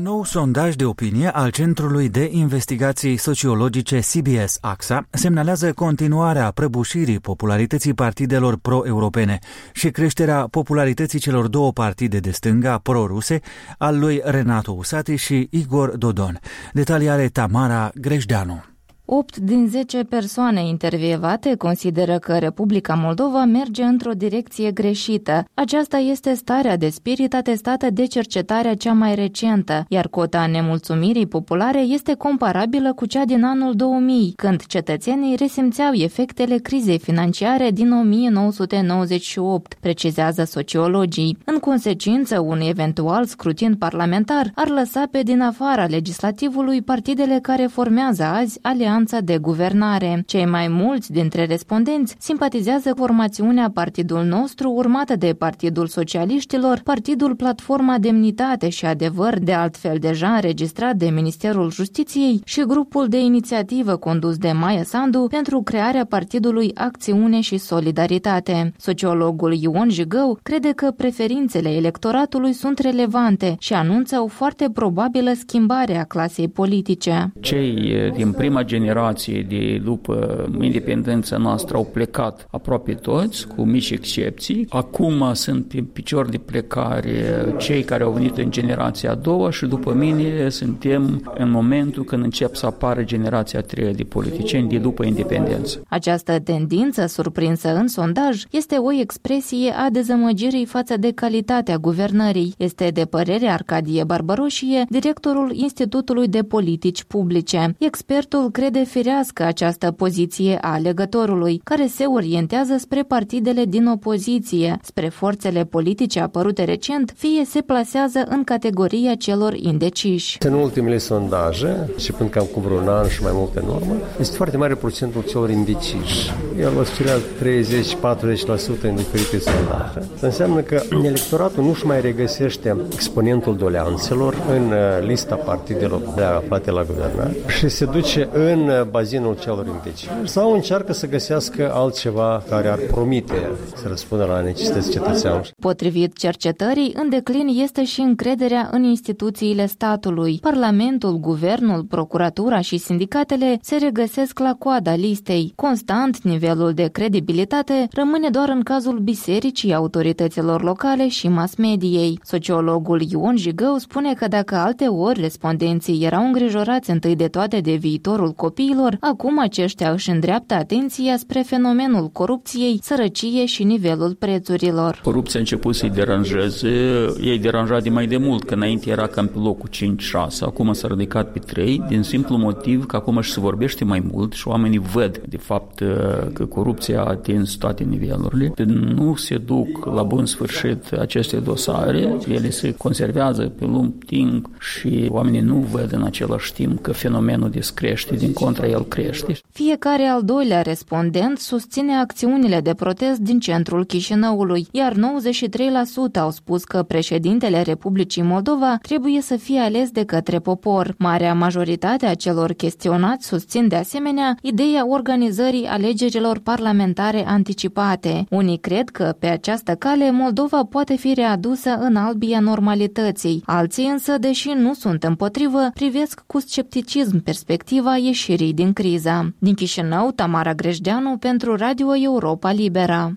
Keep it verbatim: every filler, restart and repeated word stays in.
Un nou sondaj de opinie al Centrului de Investigații Sociologice C B S A X A semnalează continuarea prăbușirii popularității partidelor pro-europene și creșterea popularității celor două partide de stânga pro-ruse, al lui Renato Usati și Igor Dodon. Detalii are Tamara Grejdeanu. opt din zece persoane intervievate consideră că Republica Moldova merge într-o direcție greșită. Aceasta este starea de spirit atestată de cercetarea cea mai recentă, iar cota nemulțumirii populare este comparabilă cu cea din anul două mii, când cetățenii resimțeau efectele crizei financiare din o mie nouă sute nouăzeci și opt, precizează sociologii. În consecință, un eventual scrutin parlamentar ar lăsa pe din afara legislativului partidele care formează azi alianța de guvernare. Cei mai mulți dintre respondenți simpatizează formațiunea Partidul Nostru, urmată de Partidul Socialiștilor, Partidul Platforma Demnitate și Adevăr, de altfel deja înregistrat de Ministerul Justiției, și grupul de inițiativă condus de Maia Sandu pentru crearea Partidului Acțiune și Solidaritate. Sociologul Ion Jigău crede că preferințele electoratului sunt relevante și anunță o foarte probabilă schimbare a clasei politice. Cei din prima generație de după independența noastră au plecat aproape toți, cu mici excepții. Acum sunt pe picior de plecare cei care au venit în generația a doua și după mine suntem în momentul când încep să apară generația a treia de politicieni de după independență. Această tendință surprinsă în sondaj este o expresie a dezamăgirii față de calitatea guvernării. Este de părere Arcadie Barbaroșie, directorul Institutului de Politici Publice. Expertul crede firească această poziție a alegătorului, care se orientează spre partidele din opoziție, spre forțele politice apărute recent, fie se plasează în categoria celor indeciși. În ultimele sondaje, și până cam cu vreun an și mai mult în urmă, este foarte mare procentul celor indeciși. El oscilează treizeci la patruzeci la sută în diferite sondaje. Înseamnă că electoratul nu-și mai regăsește exponentul doleanțelor în lista partidelor aflate la guvernare și se duce în bazinul celor indeciși sau încearcă să găsească altceva care ar promite să răspundă la necesități cetățeanului. Potrivit cercetării, în declin este și încrederea în instituțiile statului. Parlamentul, guvernul, procuratura și sindicatele se regăsesc la coada listei. Constant, nivelul de credibilitate rămâne doar în cazul bisericii, autorităților locale și mass-mediei. Sociologul Ion Jigău spune că dacă alteori respondenții erau îngrijorați întâi de toate de viitorul copiilor, acum aceștia își îndreaptă atenția spre fenomenul corupției, sărăcie și nivelul prețurilor. Corupția a început să-i deranjeze, ei deranja de mai de mult, că înainte era cam pe locul cinci șase, acum s-a ridicat pe trei, din simplu motiv că acum și se vorbește mai mult și oamenii văd, de fapt, că corupția a atins toate nivelurile. Nu se duc la bun sfârșit aceste dosare, ele se conservează pe lung timp și oamenii nu văd în același timp că fenomenul descrește, din contra el crește. Fiecare al doilea respondent susține acțiunile de protest din centrul Chișinăului, iar nouăzeci și trei la sută au spus că președintele Republicii Moldova trebuie să fie ales de către popor. Marea majoritate a celor chestionați susțin de asemenea ideea organizării alegerilor parlamentare anticipate. Unii cred că pe această cale Moldova poate fi readusă în albia normalității. Alții însă, deși nu sunt împotrivă, privesc cu scepticism perspectiva ieșirii din criza. Din Chișinău, Tamara Grejdeanu pentru Radio Europa Libera.